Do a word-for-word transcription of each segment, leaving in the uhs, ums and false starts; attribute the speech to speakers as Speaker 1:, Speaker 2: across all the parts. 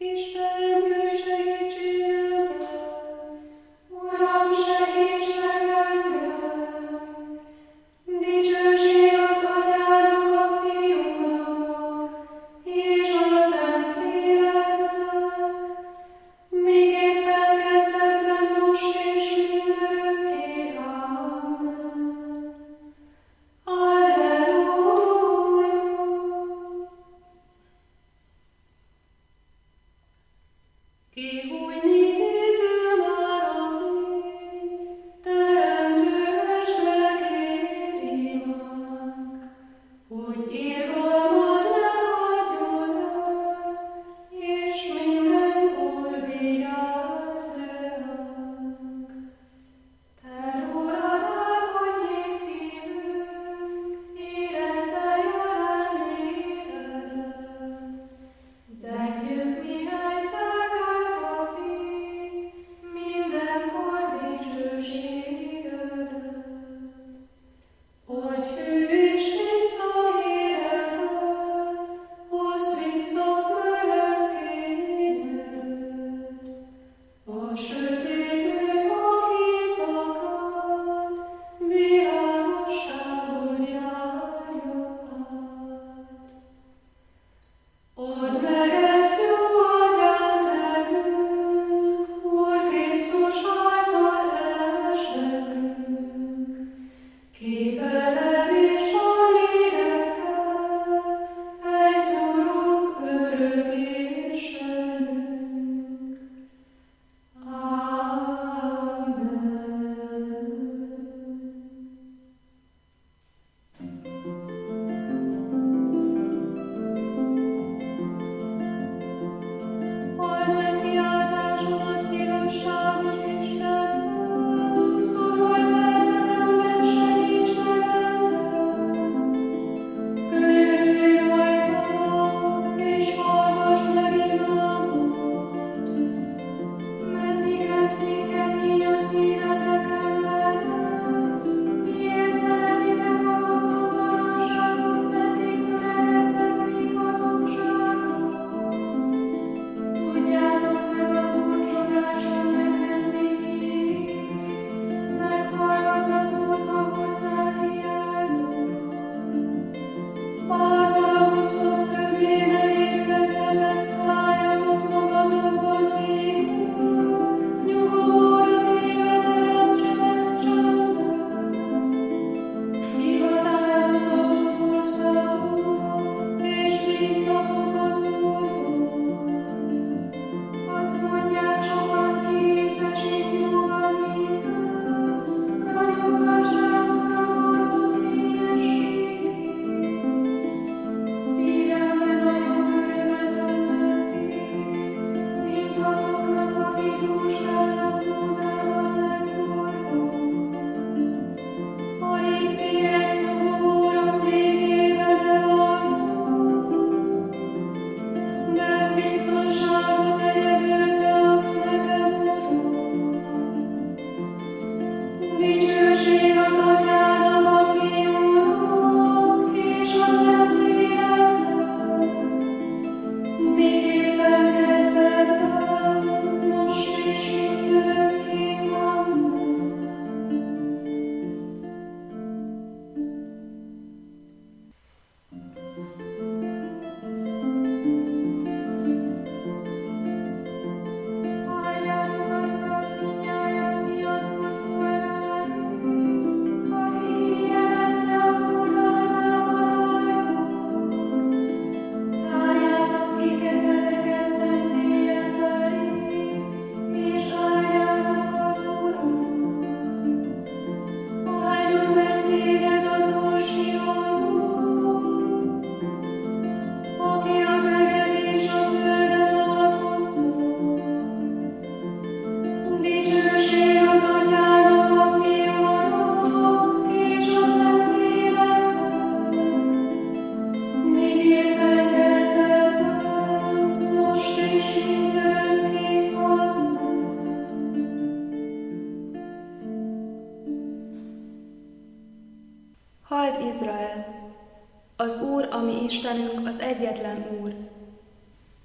Speaker 1: Izrael! Az Úr, a mi Istenünk, az egyetlen Úr.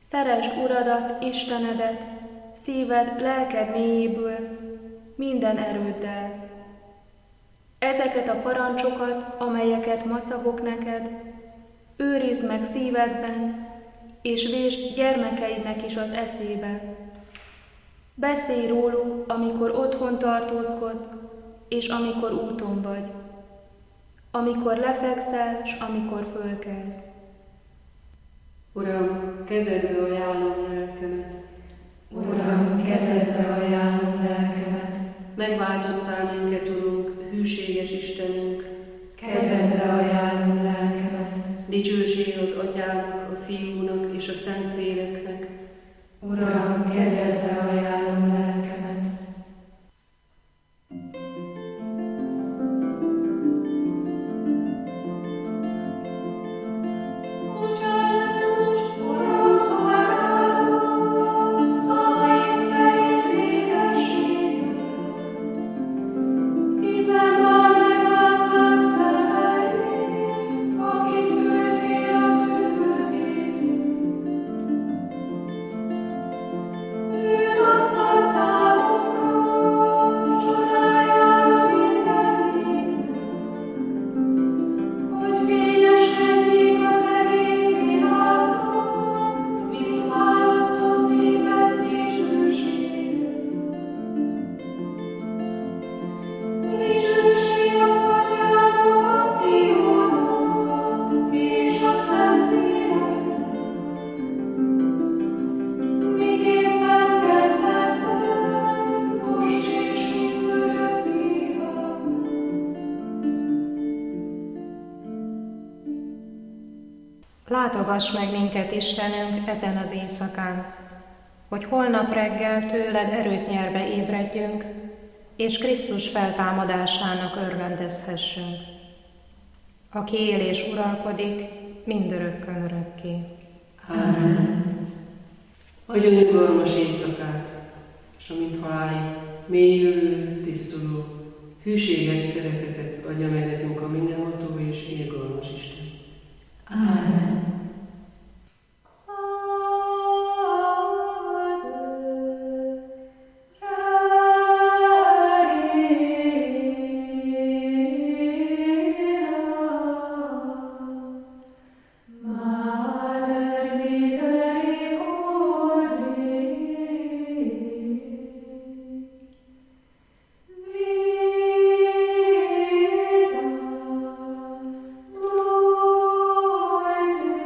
Speaker 1: Szeresd Uradat, Istenedet, szíved, lelked mélyéből, minden erőddel. Ezeket a parancsokat, amelyeket ma szavok neked, őrizd meg szívedben, és vésd gyermekeidnek is az eszébe. Beszélj róluk, amikor otthon tartózkodsz, és amikor úton vagy, amikor lefekszel, s amikor fölkelsz.
Speaker 2: Uram, kezedbe ajánlom lelkemet.
Speaker 3: Uram, kezedbe ajánlom lelkemet.
Speaker 2: Megváltottál minket, Urunk, hűséges Istenünk.
Speaker 3: Kezedbe ajánlom lelkemet.
Speaker 2: Dicsőség az Atyának, a Fiúnak és a Szentléleknek.
Speaker 3: Uram, kezedbe ajánlom lelkemet.
Speaker 4: Látogass meg minket, Istenünk, ezen az éjszakán, hogy holnap reggel tőled erőt nyerve ébredjünk, és Krisztus feltámadásának örvendezhessünk, aki él és uralkodik mindörökkön örökké.
Speaker 3: Ámen.
Speaker 2: Adjon nyugalmas éjszakát, és amint halálig mélyülő, tisztuló, hűséges szeretetet adja meg nekünk a mindenható és irgalmas Isten.
Speaker 3: Ámen.
Speaker 5: Lord,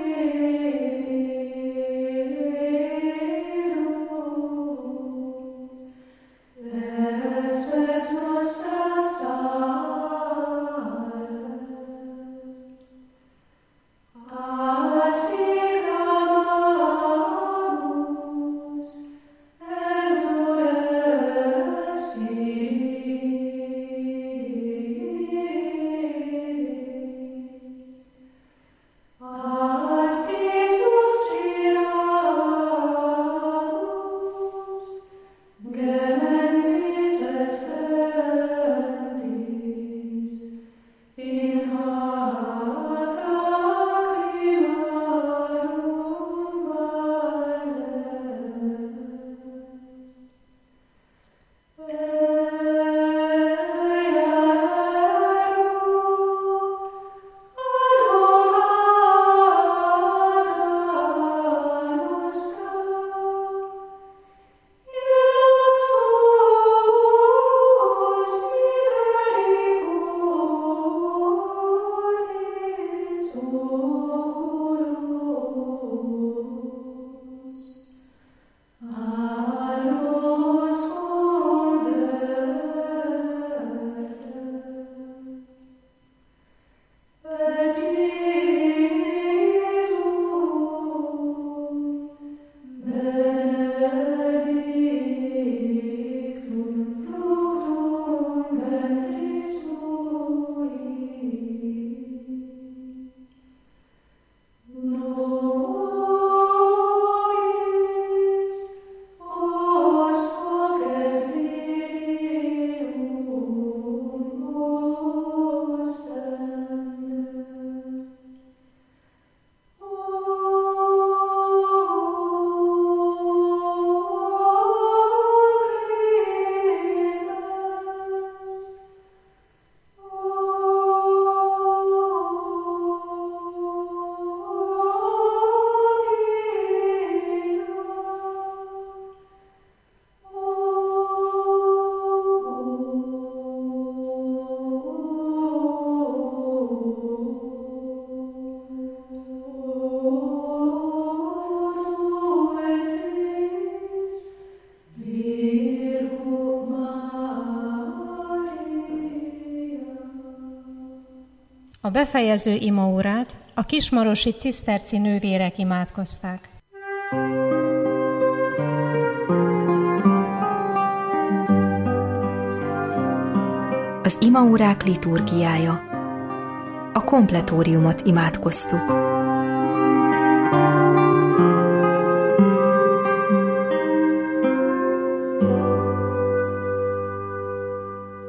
Speaker 4: A befejező imaórát a kismarosi ciszterci nővérek imádkozták.
Speaker 5: Az imaórák liturgiája. A kompletóriumot imádkoztuk.